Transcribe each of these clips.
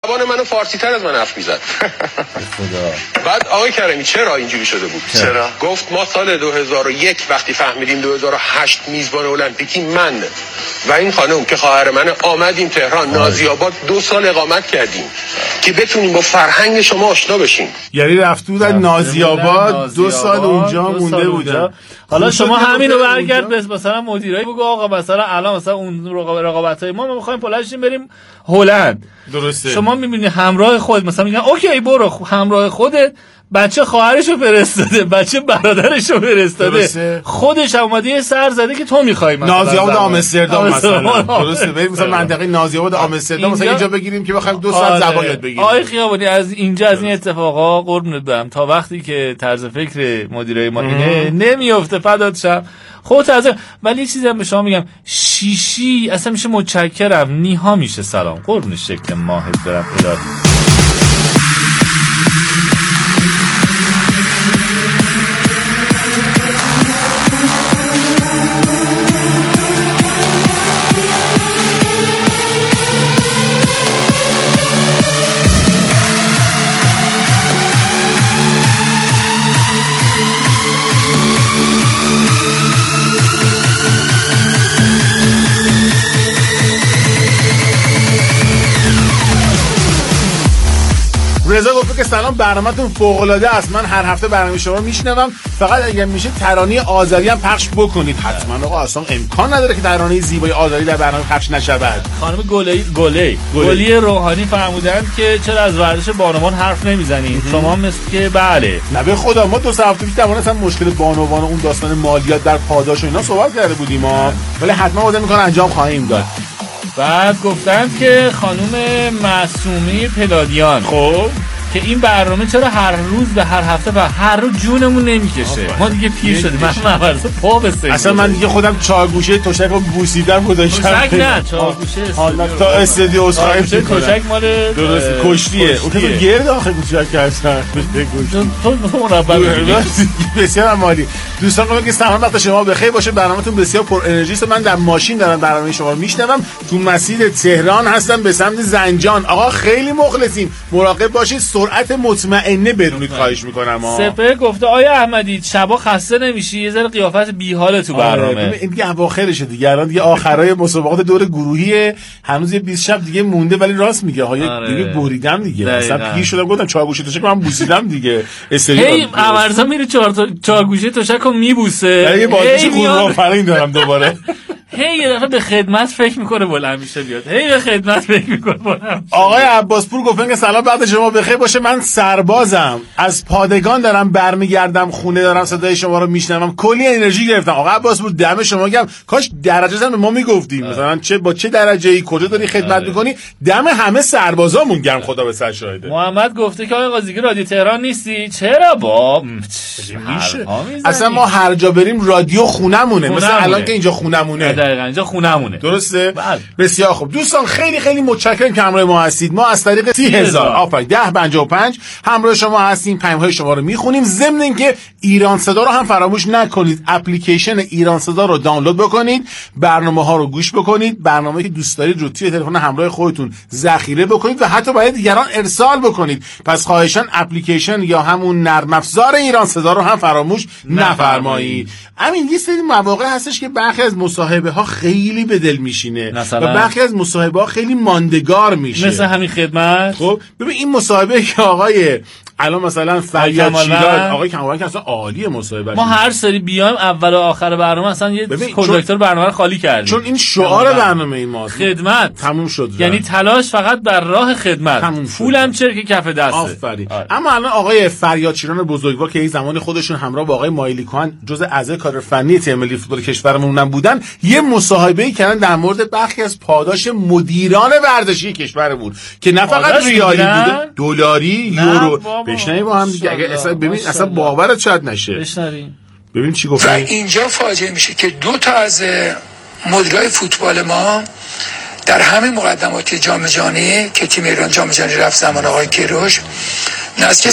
زبان منو فارسی تر از من حرف میزد. بعد آقای کریمی چرا اینجوری شده بود؟ چرا؟ گفت ما سال 2001 وقتی فهمیدیم 2008 میزبان المپیکی من و این خانم که خواهر منه آمدیم تهران نازی‌آباد 2 سال اقامت کردیم که بتونیم با فرهنگ شما آشنا بشیم. یعنی رفته بودن نازی‌آباد 2 سال اونجا مونده بودن. حالا شما همین رو برگرد به مثلا مدیرای بگو آقا مثلا الان مثلا اون رقابت‌های ما می‌خوایم پلشیم بریم هلند. درسته. شما می‌بینی همراه خود مثلا میگن اوکی برو همراه خودت بچه خواهرشو فرستاده بچه برادرشو فرستاده خودش اومده یه سر زده که تو می‌خوای مثلا نازی‌آباد آمستردام مثلا درسته بریم مثلا منطقه نازی‌آباد آمستردام مثلا اینجا بگیریم که بخوایم 2 ساعت زبان یاد بگیریم. آقای خیابانی از اینجا از این اتفاقا قربونت برم تا وقتی که طرز فکر مدیرای ما اینه نمیافته فدات شم خودت از ولی چیزی هم به شما میگم شیشی اصلا میشه متشکرم نیها میشه سلام قربون شکل ماهت برم الهی. رضا گفت که سلام برنامه‌تون فوق‌العاده است. من هر هفته برنامه شما رو میشنوم. فقط اگه میشه ترانه آذری هم پخش بکنید. حتما آقا اصلا امکان نداره که ترانه زیبای آذری در برنامه پخش نشود. خانم گلی روحانی فرمودند که چرا از ورزش بانوان حرف نمیزنید؟ شما مثل که بله. نه به خدا ما 2 هفته پیش درباره اصلا مشکل بانوان و اون داستان مالیات در پاداش و اینا صحبت کرده بودیم ما. ولی حتما وعده می‌کنم انجام خواهیم داد. بعد گفتند که خانم معصومی پلادیان خب که این برنامه چرا هر روز به هر هفته و هر روز جونمون نمیکشه ما دیگه پیر شدیم من ورزش پا بسیم اصلا من دیگه خودم چاگوشه تشک رو بوسیدم گذاشتم تشک نه چاگوشه حالا تا استودیو اسخای تشک مال درست کشتیه اون که گرد آخه کوچک کردن تو مربع بسیار عالی. دوستان میگم که سلام وقت شما بخیر باشه برنامه‌تون بسیار پر انرژی است. من در ماشین دارم برنامه شما رو میشنوم تو مسیر تهران هستم به سمت زنجان. آقا خیلی مخلصیم مراقب باشید سرعت مطمئنه برونید خواهش میکنم. سپه گفته آیا احمدی شبا خسته نمیشی یه ذره قیافت بیحاله تو برنامه؟ این دیگه اواخرشه دیگه الان دیگه آخرای مسابقات دور گروهیه هنوز یه 20 شب دیگه مونده ولی راست میگه ها دیگه بریدم دیگه مثلا پیر شدم گفتم چاگوشه تشک من بوسیدم دیگه هی عورضا میره چاگوشه تشکو میبوسه یه بازیش خوب فرین دارم دوباره هی یه دفعه به خدمت فکر میکنه بلند میشه بیاد هی به خدمت فکر میکنه بلند. آقای عباسپور گفتن که سلام بعد شما بخیر باشه من سربازم از پادگان دارم برمیگردم خونه دارم صدای شما رو میشنوم کلی انرژی گرفتم. آقای عباسپور دم شما گرم کاش درجه هم به ما میگفتیم مثلا چه با چه درجه‌ای کجا داری خدمت میکنی دم همه سربازامون گرم خدا به سر شاهده. محمد گفته که آقای قاضیگی رادیو تهران نیستی چرا با میشه اصلا ما هر جا بریم رادیو خونمونه مثلا الان که اینجا خونمونه دقیقاً اینجا خونمونه درسته بسیار خوب دوستان خیلی خیلی متشکرم که همراه ما هستید. ما از طریق 30000 آفرین 1055 همراه شما هستیم پیام‌های شما رو میخونیم ضمن اینکه ایران صدا رو هم فراموش نکنید اپلیکیشن ایران صدا رو دانلود بکنید برنامه‌ها رو گوش بکنید برنامه‌ای که دوست دارید رو توی تلفن همراه خودتون ذخیره بکنید و حتی برای دیگران ارسال بکنید. پس خواهشاً اپلیکیشن یا همون نرم افزار ایران صدا رو هم فراموش نفرمایید. همین یه سری مواقع هستش که برخی از مصاحبه ها خیلی به دل میشینه و برخی از مصاحبه ها خیلی ماندگار میشه مثل همین خدمت. خب ببین این مصاحبه که آقای الان مثلا فریاد شیراد آقای کمالوند که اصلا عالیه مصاحبه ما هر سری بیایم اول و آخر برنامه اصلا یه کنداکتور برنامه رو خالی کردیم چون این شعار برنامه این ماست خدمت تموم شد یعنی تلاش فقط بر راه خدمت پولم چرک کف دسته. آفرین. اما الان آقای فریاد شیران بزرگوار که یک زمان خودشون همراه با آقای مایلی کان جزء اعضای کادر فنی تیم ملی فوتبال کشورمون بودن یه مصاحبه‌ای کردن در مورد برخی از پاداش مدیران ورزشی کشورمون که نه فقط ریالی بوده دلاری یورو بشنویم با هم دیگه اگه اصلا ببین اصلا باورت شاید نشه بشنویم ببین چی گفتن. اینجا فاجعه میشه که 2 تا از مدیرای فوتبال ما در همین مقدمات جام جهانی که تیم ایران جام جهانی رفت زمان آقای کیروش نزدیک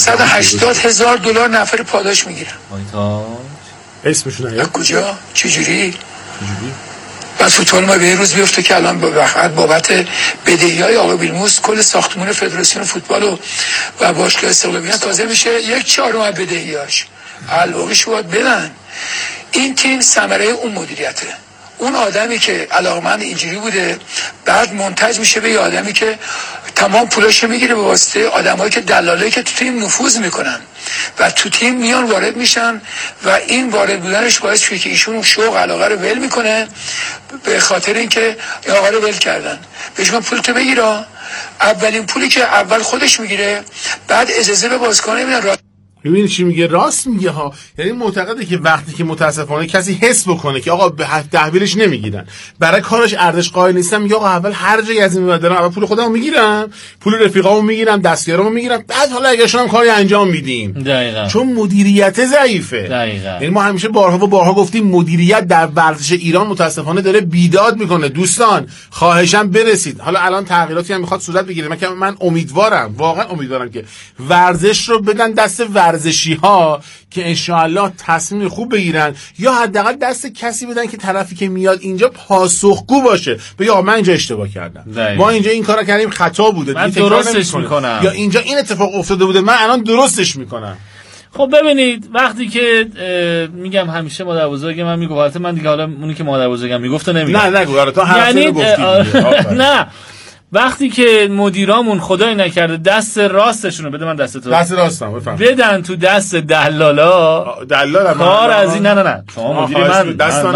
$180,000 نفر پاداش میگیرن. اسمشون از کجا چجوری بعد فوتبال ما به روز بیفته که الان بابت بدهی‌های آقای بیلموس کل ساختمان فدراسیون فوتبال و باشگاه استقلال تازه میشه 1/4 بدهیاش الواقعش باید بدن. این تیم ثمره اون مدیریته. اون آدمی که علاقمند اینجوری بوده بعد منتج میشه به آدمی که تمام پولاشو میگیره به واسطه آدمایی که دلالایی که تو تیم نفوذ میکنن و تو تیم میان وارد میشن و این وارد بودنش باعث شده که ایشون شوق علاقه رو ول میکنه به خاطر اینکه آقا رو ول کردن. بهش من پولتو بگیرا، اولین پولی که اول خودش میگیره بعد اجازه به بازیکن نمیدن. ببین چی میگه، راست میگه ها. یعنی معتقده که وقتی که متاسفانه کسی حس بکنه که آقا به تحویلش نمیگیرن، برای کارش ارزش قائل نیستم، میگه آقا اول هر جایی از این میاد دارم اول پول خودمو میگیرم، پول رفیقامو میگیرم، دستیارامو میگیرم، بعد حالا اگه شما کاری انجام میدیم. دقیقاً. چون مدیریت ضعیفه. دقیقاً. یعنی ما همیشه بارها و بارها گفتیم مدیریت در ورزش ایران متاسفانه داره بیداد میکنه. دوستان خواهشاً برسید. حالا الان تغییراتی هم میخواد صورت بگیره. من امیدوارم، واقعا امیدوارم که ورزش رو بدن دست ورزشی‌ها که انشاءالله تصمیم خوب بگیرن، یا حداقل دست کسی بدن که طرفی که میاد اینجا پاسخگو باشه، بگه آقا من اینجا اشتباه کردم، ما اینجا این کارو کردیم خطا بوده، من درستش میکنم، یا اینجا این اتفاق افتاده بوده من الان درستش میکنم. خب ببینید وقتی که میگم همیشه مادر بزرگ من میگه، البته من دیگه حالا اونی که مادر بزرگم میگفت نمیگم، نه نگو تو حرفی رو گفتی. نه وقتی که مدیرامون خدای نکرده دست راستشونو بده، من دست راستم بفهم، بدن تو دست دلال کار از این. نه شما مدیر من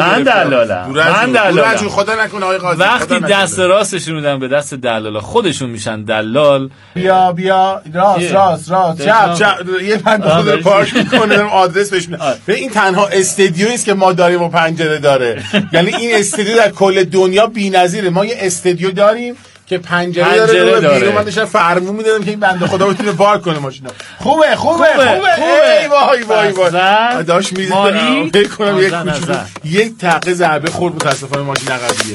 دلالم خدا نکنه آقای قاضی. وقتی دست راستشون بدن به دست دلالا خودشون میشن دلال. بیا راست چپ یه بنده خدا رو پارک میکنه آدرس بهش میده. به این تنها استدیویی است که ما داریم و پنجره داره. یعنی این استدیو در کل دنیا بی‌نظیره. ما یه استدیو داریم که پنجره داره. بیرون من داشتم فرمون میدادم که این بنده خدا بتونه پارک کنه ماشینو. خوبه ای وای داش میذارم فکر کنم یک کوچولو یک تقه ضربه خورد متاسفانه ماشین عقبیه.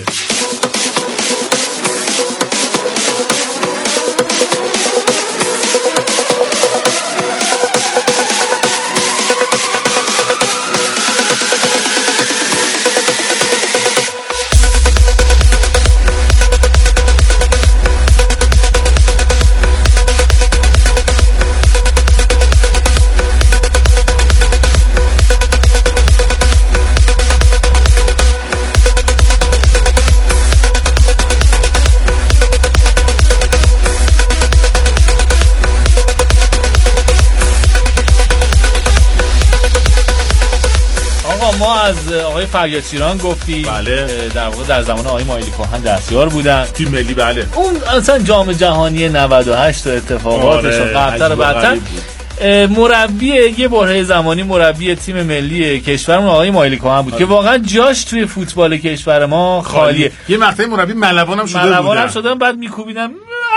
ما از آقای فریاد شیران گفتیم. بله. در واقع در زمان آقای مایلی کهن دستیار بودن تیم ملی. بله اون اصلا جام جهانی 98 اتفاقاتش قبلتر و بعدتر مربی یه برهه زمانی مربی تیم ملی کشورمون آقای مایلی کهن بود که واقعا جاش توی فوتبال کشور ما خالیه. یه مقطعی مربی ملوان هم شده بعد میکوبیدم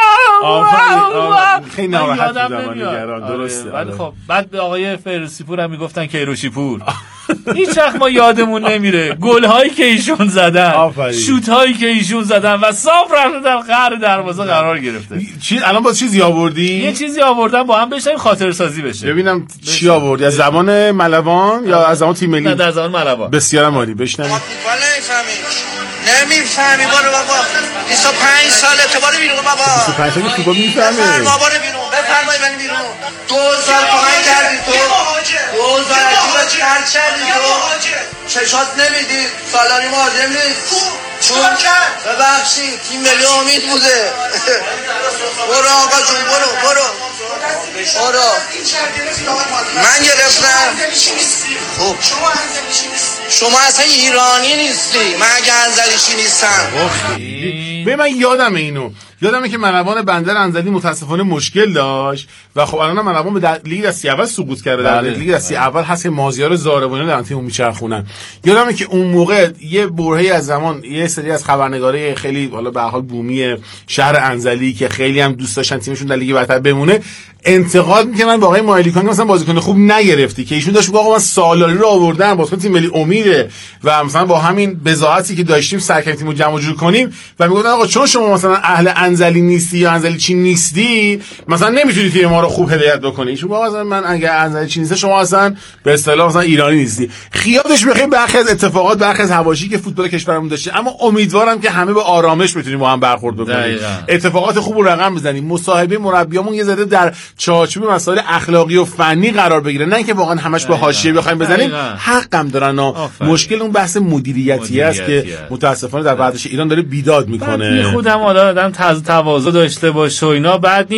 خیلی ناراحت بودم نگران. درسته. ولی خب بعد به آقای فردوسی پور هم میگفتن کیروشی پور. هیچ وقت ما یادمون نمیره گل هایی که ایشون زدن، شوت هایی که ایشون زدن و صاف رفته در قهر دروازه قرار گرفته. الان با چیزی آوردی؟ یه چیزی آوردم با هم بشیم خاطر سازی بشه. ببینم چی آوردی از زمان ملوان یا از زمان تیم ملی؟ نه در زمان ملوان. بسیار عالی. بشنویم. نمیفهمی برو بابا 25 ساله تو برو بیرون بابا 25 ساله تو میفهمی بابا برو بیرون بفرمایید من بیرون 2000 کمک کردی تو 2000 چقدر کردی تو چشات نمیدی سالاری مهاجم نیست چون ببخشید تیم ملی امید بوده برو آقا جون برو من گرفتم خب شما اصلا ایرانی نیستی، من اگه انزلیشی نیستم. به من یادمه که ملوان بندر انزلی متاسفانه مشکل داشت و خب الان ملوان به لیگ دستی اول سقوط کرده. در لیگ دستی اول هست که مازیار زاربانی در تیم میچرخونن. یادمه که اون موقع یه برهه‌ای از زمان یه سری از خبرنگارای خیلی حالا به هر حال بومی شهر انزلی که خیلی هم دوست داشتن تیمشون در لیگ برتر بمونه انتقاد میکنن با آقای مایلیکان که مثلا بازیکن خوب نگرفتی، که ایشون داشت آقا من سالاری رو آوردن بازیکن تیم ملی امیده و مثلا با همین بضاعتی که داشتیم سرکردیم تیمو جمع جور کنیم و میگفتن آقا چون شما مثلا اهل انزلی نیستی یا انزلی چین نیستی مثلا نمیتونی تیم ما رو خوب هدایت بکنی. شما مثلا من اگه انزلی چین نیست شما اصلا به اصطلاح مثلا ایرانی نیستی. خیالش بخیر برخی از اتفاقات برخی از حواشی که فوتبال کشورمون داشته، اما امیدوارم که همه به آرامش بتونیم با هم برخورد بکنیم، اتفاقات خوب رو رقم بزنیم، مصاحبه مربیامون یه ذره در چارچوب مسائل اخلاقی و فنی قرار بگیره، نه اینکه واقعا همش به حاشیه بخوایم بزنیم. حقم دارن. مشکل اون بحث مدیریتی است که متاسفانه در ورزش ایران داره بیداد میکنه. خودم آدم تواضع داشته باشه و اینا، بعد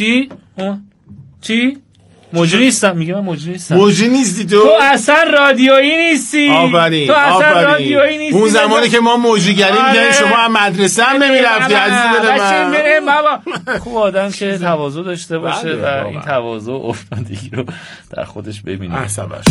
چی مجری نیستم. میگه من مجری نیستم. مجری نیستی تو اصلا رادیویی نیستی. آفرین. تو اصلا رادیویی نیستی. اون زمانی که ما مجریگری میگیم شما هم مدرسه هم نمیرفتی عزیز دل من. بابا خوب آدم که تواضع داشته باشه و این تواضع افتادگی رو در خودش ببینه. احسن باشه.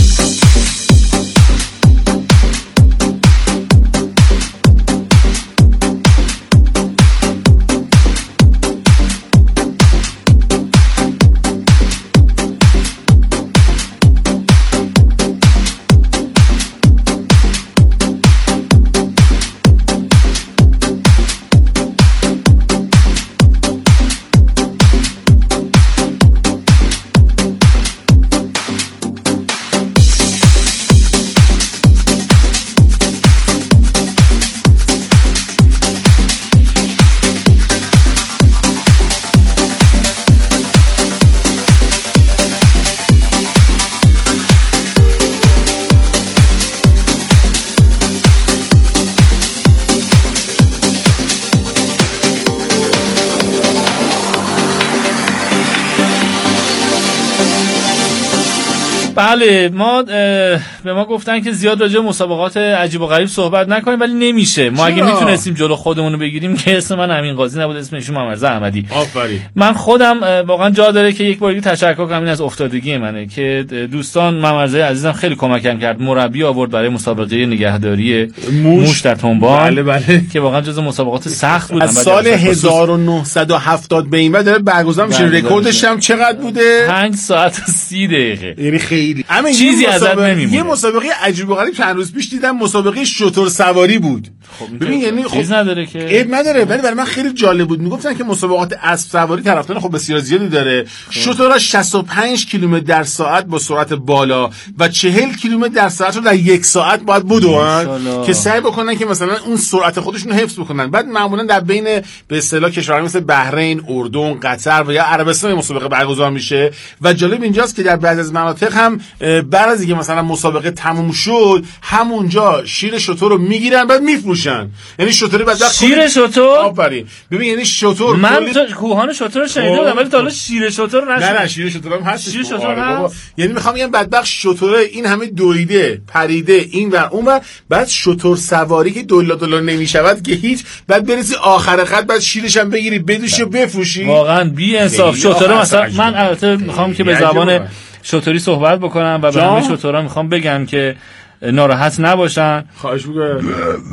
بله ما به ما گفتن که زیاد راجع به مسابقات عجیب و غریب صحبت نکنیم، ولی نمیشه. ما اگه میتونستیم جلو خودمون رو بگیریم که اسم من امین قاضی نبود، اسم ایشون محمد احمدی. آفرین. من خودم واقعا جا داره که یک بار دیگه تشکر کنم از افتادگی منه که دوستان محمد عزیزم خیلی کمکم کرد. مربی آورد برای مسابقه نگهداری موش در تنبان. بله. که واقعا جزو مسابقات سخت بود. از سال 1970 به این بعد داره برگزار میشه. رکوردش هم چقدر بوده؟ 5 ساعت و 30 دقیقه. یعنی خیلی چیزی ازت نمیمونه. یه مسابقه عجیب و غریب چند روز پیش دیدم، مسابقه شتر سواری بود. ببین یعنی چیز نداره که عیب نداره، ولی برای من خیلی جالب بود. میگفتن که مسابقات اسب سواری طرفدار خب بسیار زیادی داره. شترها 65 کیلومتر در ساعت با سرعت بالا و 40 کیلومتر در ساعت رو در 1 ساعت باید بدوئن که سعی بکنن که مثلا اون سرعت خودشون رو حفظ بکنن. بعد معمولا در بین به اصطلاح کشورهای مثل بحرین، اردن، قطر و یا عربستان مسابقه برگزار میشه. و جالب اینجاست که در بعضی از مناطق هم بعد از اینکه مثلا مسابقه تموم شد همونجا شیر شتر رو میگیرن بعد میفروشن. یعنی شتر بعد شیر شتر. آفرین. ببین یعنی شتر من کوهان شتر رو شنیده بودم ولی تا حالا شیر شتر رو نشنیدم. نه شیر شتر هم هست. شیر شتر هست. یعنی میخوام بگم بدبخت شتر این همه دویده پریده این و اون و بعد شتر سواری که دلار نمیشود که هیچ، بعد برسی آخر خط بعد شیرش هم بگیری بدوشی و بفروشی. واقعا بی انصاف. شتر مثلا من البته میخوام که به زبان شتری صحبت بکنم و به همه شترها میخوام بگم که ناراحت نباشن. خواهش میکنم.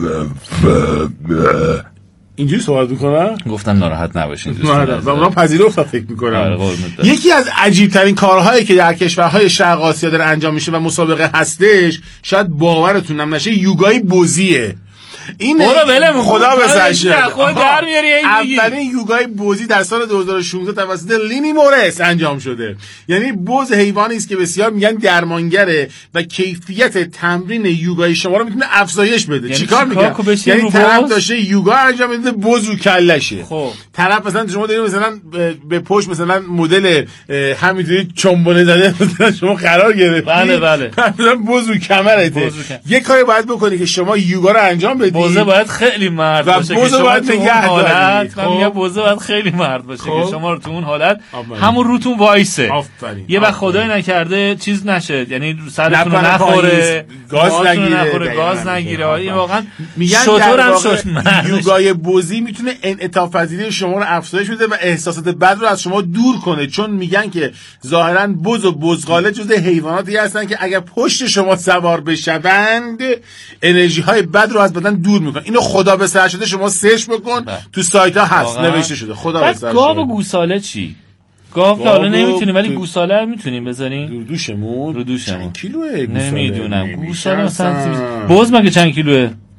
اینجوری صحبت میکنن؟ گفتم ناراحت نباشین دوستان. و اونا پذیرفتن فکر میکنم. یکی از عجیب ترین کارهایی که در کشورهای شرق آسیا داره انجام میشه و مسابقه هستش، شاید باورتون هم نشه، یوگای بزیه. این خدا بسشه. اولین یوگای بوزی در سال 2016 توسط لینی مورس انجام شده. یعنی بز حیوانی است که بسیار میگن درمانگره و کیفیت تمرین یوگای شما رو میتونه افزایش بده. یعنی چیکار میگه؟ یعنی طرف داشته یوگا انجام میده، بز رو کلشه. خب طرف مثلا شما دارید مثلا به پشت مثلا مدل همینطوری چنبونه زده مثلا شما قرار گرفتید. بله. مثلا بز رو کمرته. یه کاری باید بکنی که شما یوگا رو انجام بدی. بوزه باید خیلی مرد باشه که شما باید تو اون حالت بوزه باید خیلی مرد باشه که شما رو تو اون حالت همون روتون وایسه. یه وقت خدای نکرده چیز نشه، یعنی سرتون رو نخوره، گاز نگیره. این واقعا شطور هم شد. یوگای بوزی میتونه انعطاف پذیری شما رو افزایش بده و احساسات بد رو از شما دور کنه، چون میگن که ظاهرا بز و بزغاله جزء حیواناتی هستن که اگر پشت شما سوار بشوند انرژی های بد رو از بدن دور میکنه. اینو خدا به سر شده شما سرچ بکن تو سایت ها هست نوشته شده. خدا به سر شده. گاو و گوساله چی؟ گاو که حالا نمیتونیم ولی گوساله میتونیم بزنیم رو دوشمون. چند کیلوه گوساله؟ نمیدونم. گوساله مثلا بز مگه چند کیلوه؟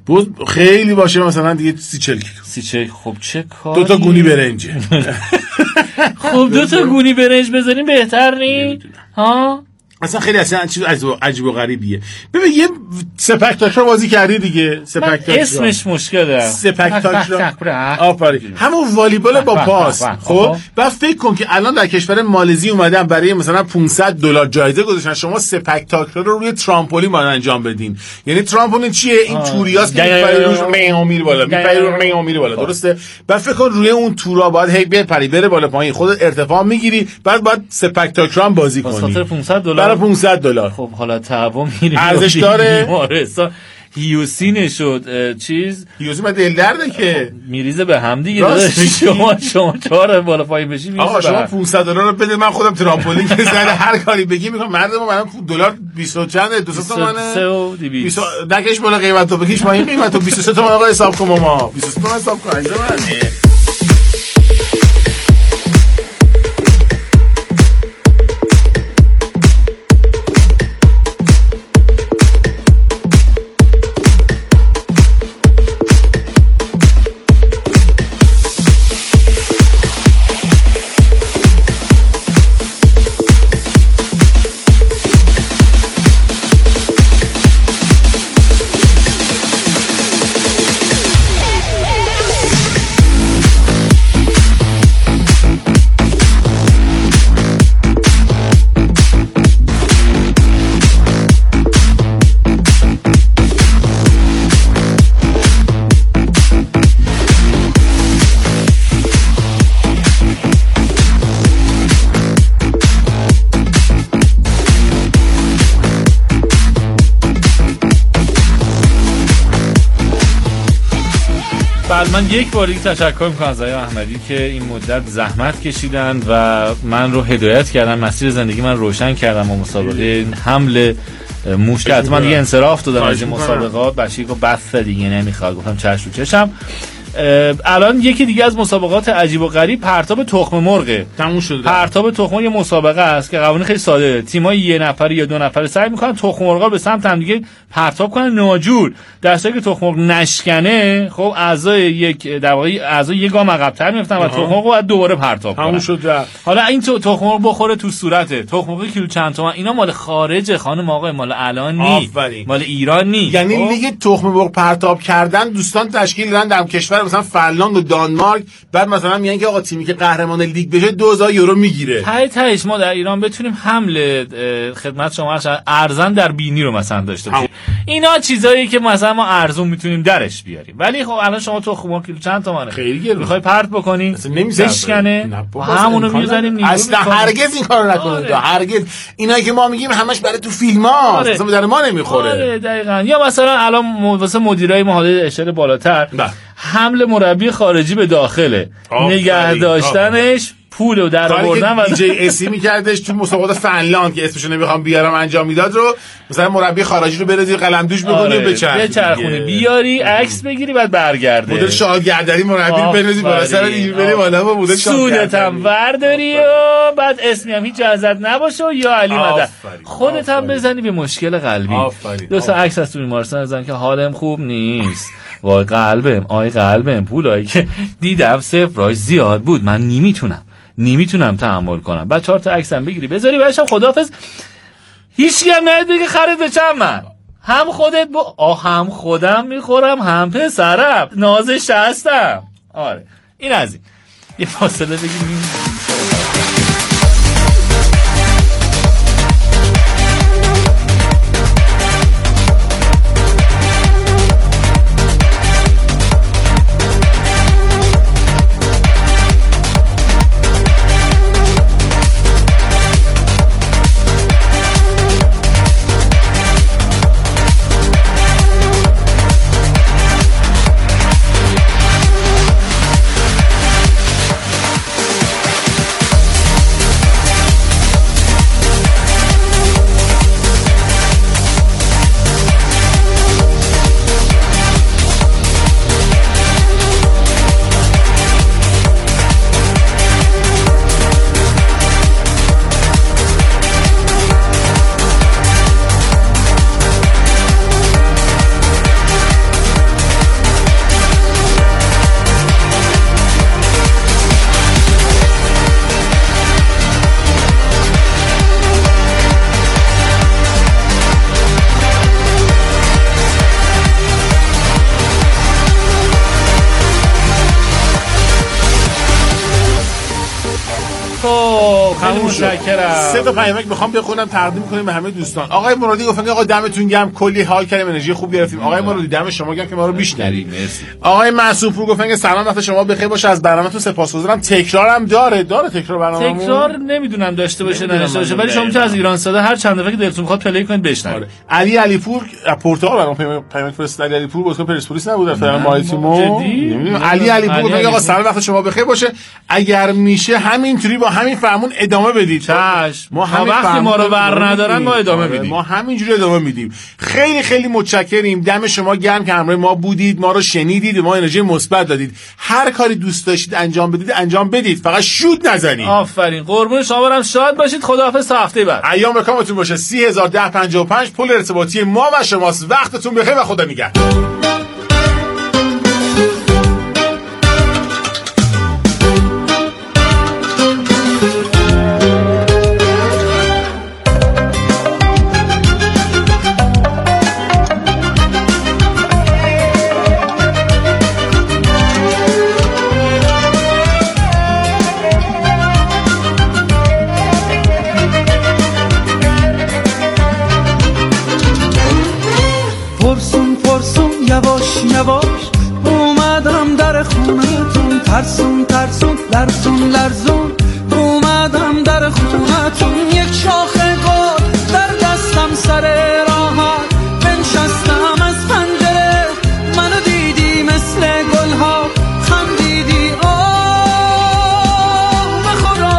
خیلی باشه مثلا دیگه 30-40 کیلو. خب چه کاری؟ 2 تا گونی برنجه. خب 2 تا گونی برنج بذاریم بهتر نی؟ ها؟ اصلا خیلی اصلا چیز عجیب و غریبیه. ببین یه سپک تاکرا بازی کردی دیگه؟ سپک تاکرا اسمش مشکله. سپک تاکرا آفرین، همون والیبال با پاس. خب بعد فکر کن که الان در کشور مالزی اومدن برای مثلا $500 جایزه گذاشتن شما سپک تاکرا رو روی ترامپولین باید انجام بدین. یعنی ترامپولین چیه؟ این توریاست که میپری روش میره بالا، میپری بالا، درسته؟ بعد فکر کن روی اون تورا باید هی بپری بره بالا پایین، خودت ارتفاع میگیری، بعد باید سپک تاکرا هم بازی کنی. $500 $500. خب حالا تعو میریم ارزش داره. هیوسی نشد چیز هیوسی من دل درده که میریزه به هم دیگه. شما 4 بالا پایین بشی آقا شما $500 رو بده من خودم ترامپولین که زده هر کاری بگی میکنم. مردم من دلار 20 چنده 200 تومنه 20 نکش بالا قیمتو بکش پایین قیمتو 23 تومن آقا حساب کن ماما 23 تومن حساب کن اینجا من یک بار دیگه تشکر میکنم از آقای احمدی که این مدت زحمت کشیدن و من رو هدایت کردن، مسیر زندگی من روشن کردم با مسابقه حمل موش که حتما دیگه انصراف دادم از این مسابقات. بشیر گفت بس دیگه نمیخواد، گفتم چشم رو چشم. الان یکی دیگه از مسابقات عجیب و غریب پرتاب تخم مرغه. تموم شده. پرتاب تخم یه مسابقه است که قوانین خیلی ساده. تیم‌های 1 نفر یا 2 نفر سعی می‌کنن تخم مرغا به سمت هم دیگه پرتاب کنن ناجور. در صورتی که تخم مرغ نشکنه، خب اعضای یک در واقع اعضای یک گام عقب‌تر میافتن و تخم مرغ رو دوباره پرتاب کنن. تموم شد. حالا این تخم مرغ بخوره تو صورته. تخم مرغ کیلو چند تومن؟ اینا مال خارج خانم آقا، مال الان نی. مال ایران نی. یعنی لیگ تخم مرغ پرتاب کردن دوستان تشکیل دادن در کشور مثلا فنلاند و دانمارک، بعد مثلا میگن که آقا تیمی که قهرمان لیگ بشه 2000 یورو میگیره. تهش ما در ایران بتونیم حمله خدمت شما ارزان در بینی رو مثلا داشته باشیم. اینا چیزایی که مثلا ما ارزون میتونیم درش بیاریم. ولی خب الان شما تخم مرغ کیلو چند تومنه؟ خیلی گرونه. میخوای پرت بکنی بشکنه همونو میذاریم نیرو. اصلا هرگز این کارو نکنید. هرگز اینایی که ما میگیم همش برای تو فیلم‌ها اصلا در ما نمیخوره. آره دقیقاً. یا مثلا الان واسه مدیرای محل اشاره بالاتر حمل مربی خارجی به داخله، نگه داشتنش، پول و در آوردن و دی جی اسی میکردش تو مسابقات فنلاند که اسمشو نمیخوام بیارم انجام میداد رو مثلا مربی خارجی رو بره زیر قلمدوش بکنی و بچرخونی بیاری عکس بگیری بعد برگرده مدل شاگردری مربی رو بنویسی بالا سر این بری بالا با مدل سودت هم ورداری و بعد اسمی هم هیچ ازت نباشه و یا علی مدد خودت هم بزنی به مشکل قلبی. دوستا عکس از تو بیمارستان بزن که حالم خوب نیست، وای قلبم پولایی که دیدم صفرای زیاد بود، من نمیتونم تحمل کنم. بعد 4 تا عکسم بگیری بذاری باشم خداحافظ. هیچ کی هم نهید بگه خرید به چند من. هم خودت هم خودم میخورم هم پسرم نازش هستم. آره این از این یه فاصله بگیریم. خیلی متشکرم. 3 تا پیامک میخوام بخونم تقدیم کنیم به همه دوستان. آقای مرادی گفتن آقا دمتون گرم، کلی حال کردیم، انرژی خوب گرفتیم. آقای مرادی دم شما گرم که ما رو بیشترین. مرسی. آقای معصوم پور گفتن سلام، وقت شما بخیر باشه، از برنامه‌تون سپاسگزارم. تکرارم داره تکرار برنامه‌مون. تکرار نمیدونم داشته باشه نداشته باشه، ولی شما میتونید از ایران صدا هر چند دفعه که دلتون بخواد پلی کنید بشنوید. علی علیپور پرتغال برام پیامک فرستاد. علیپور بازیکن پرسپولیس نبود در فرام ماریتیمو. نمیدونم. علی علیپور آقا سلام، وقت شما بخیر باشه. اگر میشه همینجوری با همین فرمون ادامه بدید. ما وقتی ما رو بر ندارن ما ادامه میدیم. ما همینجوری ادامه میدیم. خیلی خیلی متشکریم. دم شما گرم که همراه ما بودید، ما رو شنیدید، ما انرژی مثبت دادید. هر کاری دوست داشتید انجام بدید انجام بدید، فقط شود نزنید. آفرین. قربون شما برم، شاد باشید. خداحافظ تا هفته بعد. ایام بکامتون باشه. 301055 پل ارتباطی ما و شماست. وقتتون بخیر و خدا نگهدار. اومدم در خونتون، ترسون لرزون اومدم در خونتون. یک شاخه گل در دستم سر راحت بنشستم از پنجره، منو دیدی مثل گلها خندیدی. آه به خدا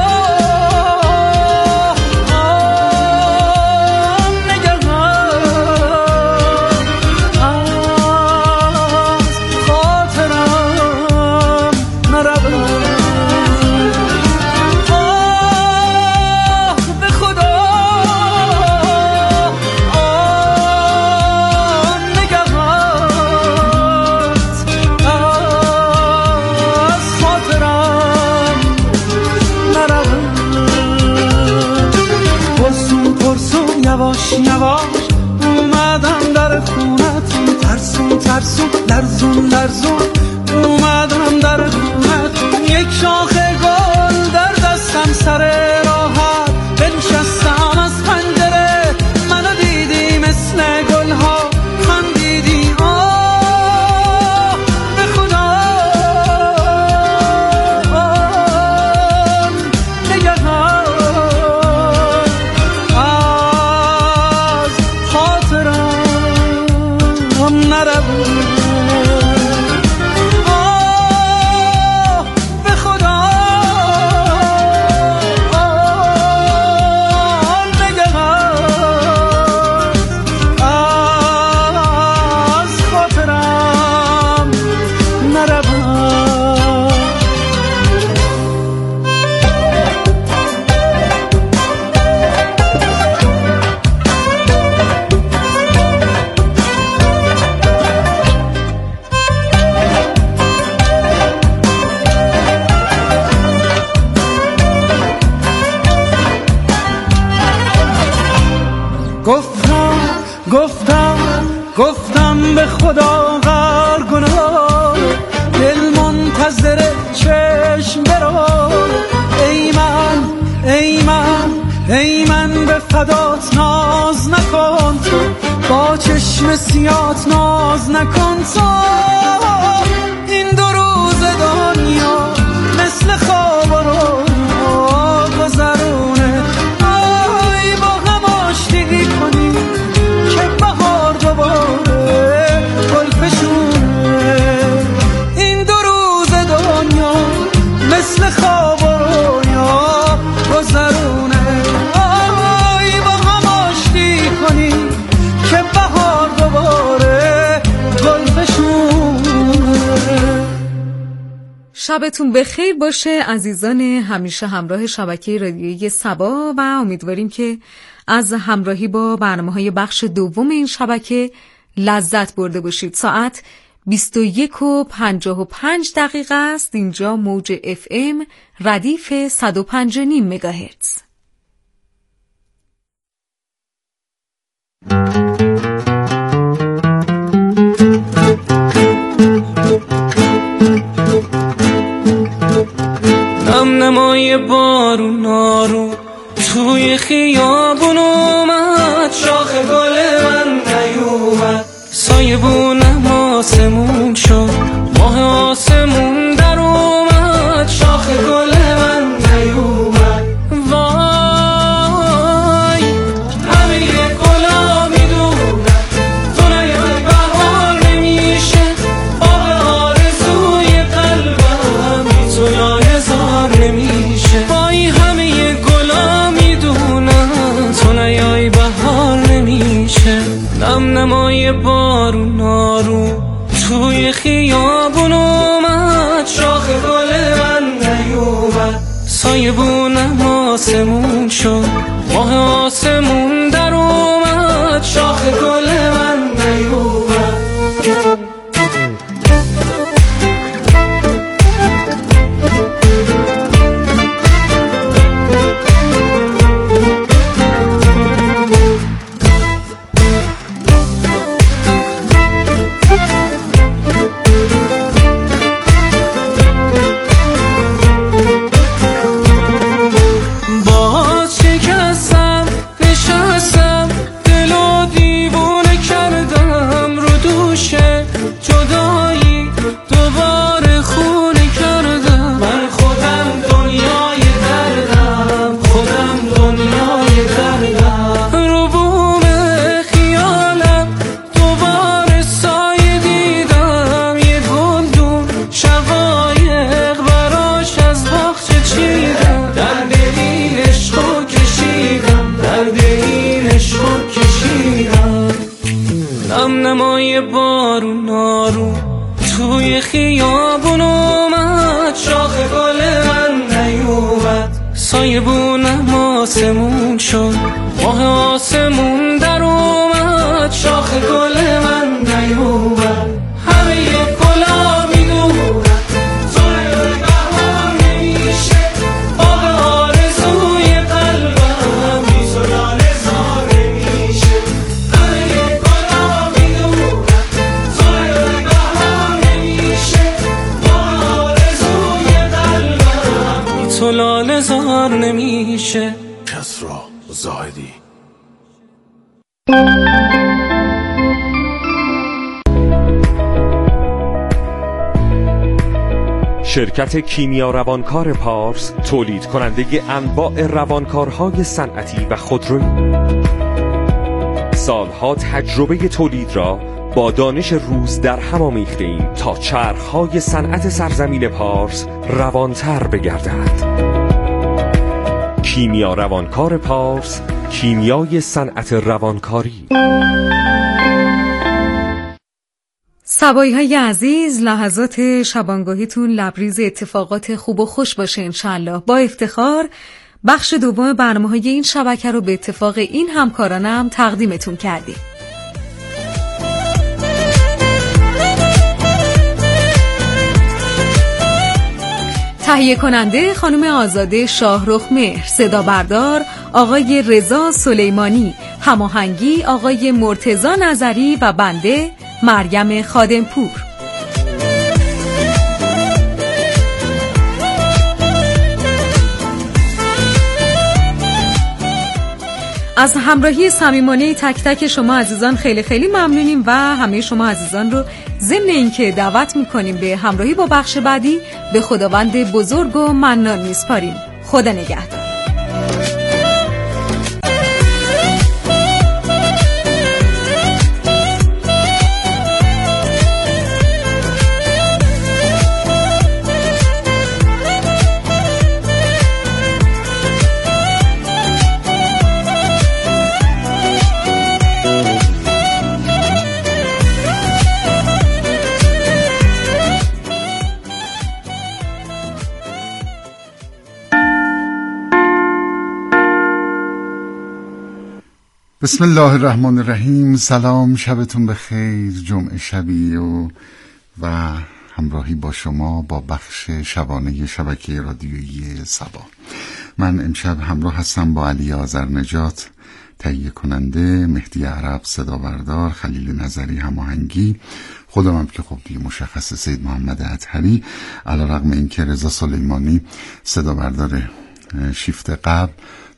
یواش اومدم در خونتون، ترسون لرزون اومدم در خونتون. یک شاخه گل در دستم سر راحت بنشستم از پنجره، منو دیدی مثل گلها خندیدی. آه به خدا نگهان گفتم به خدا غر گناه، دل منتظر چشم برو. ای من به فدات ناز نکن تو، با چشم سیات ناز نکن تو. این 2 روز دنیا مثل خواب رو گذرونه، آی با هم آشتی کنی که بهار دوباره گل فشونه. این 2 روز دنیا مثل خواب رویا گذرونه، آی با هم آشتی کنی که بهار دوباره گل فشونه. شبتون بخیر باشه عزیزان همیشه همراه شبکه رادیویی صبا و امیدواریم که از همراهی با برنامه‌های بخش دوم این شبکه لذت برده باشید. ساعت 21:55 است. اینجا موج FM ردیف 105.5 مگاهرتز. نم نمای بارون آروم توی خیابون اومد، شاخ گل من نیومد، سایبونم آسمون شد، ماه آسمون در اومد، شاخ گل من نیومد. وای همه گلا میدونم تو نیای بهار نمیشه، باغ آرزوی قلبم بی تو لایه‌زار نمیشه. وای همه گلا میدونم تو نیای بهار نمیشه، نم نمای بارون آروم توی خیابون اومد، شاخ گل من نیومد، سایبونم آسمون شد، ماه آسمون در اومد، شاخ گل من نیومد. نمای بارون آروم توی خیابون اومد، شاخ گل من نیومد، سایبونم آسمون شد، ماه آسمون در اومد، شاخ گل من نیومد. همه گلا میدونم تو نیای بهار نمیشه، باغ آرزوی قلبم بی تو لایه‌زار نمیشه. تو لاله‌زار نمیشه. کسرا زاهدی. شرکت کیمیا روانکار پارس تولید کننده انواع روانکارهای صنعتی و خودرویی، سالها تجربه تولید را با دانش روز در هم آمیخته ایم تا چرخهای صنعت سرزمین پارس روانتر بگردد. کیمیا روانکار پارس، کیمیای صنعت روانکاری. سبایی های عزیز، لحظات شبانگاهیتون لبریز اتفاقات خوب و خوش باشه انشالله. با افتخار بخش دوم برنامه‌های این شبکه رو به اتفاق این همکارانم تقدیمتون کردیم. تهیه کننده خانم آزاده شاهرخ مهر، صدا بردار آقای رضا سلیمانی، هماهنگی آقای مرتضی نظری و بنده مریم خادمپور. از همراهی صمیمانه تک تک شما عزیزان خیلی خیلی ممنونیم و همه شما عزیزان رو ضمن اینکه دعوت میکنیم به همراهی با بخش بعدی به خداوند بزرگ و منان میسپاریم. خدا نگهدار. بسم الله الرحمن الرحیم. سلام، شبتون بخیر. جمعه شبی و همراهی با شما با بخش شبانه شبکه رادیویی سبا. من امشب همراه هستم با علی آذرنجات تهیه کننده، مهدی عرب صدا بردار، خلیل نظری هماهنگی، خودم هم که خب دیگه مشخص سید محمد اطهری، علیرغم اینکه رضا سلیمانی صدا بردار شیفت قبل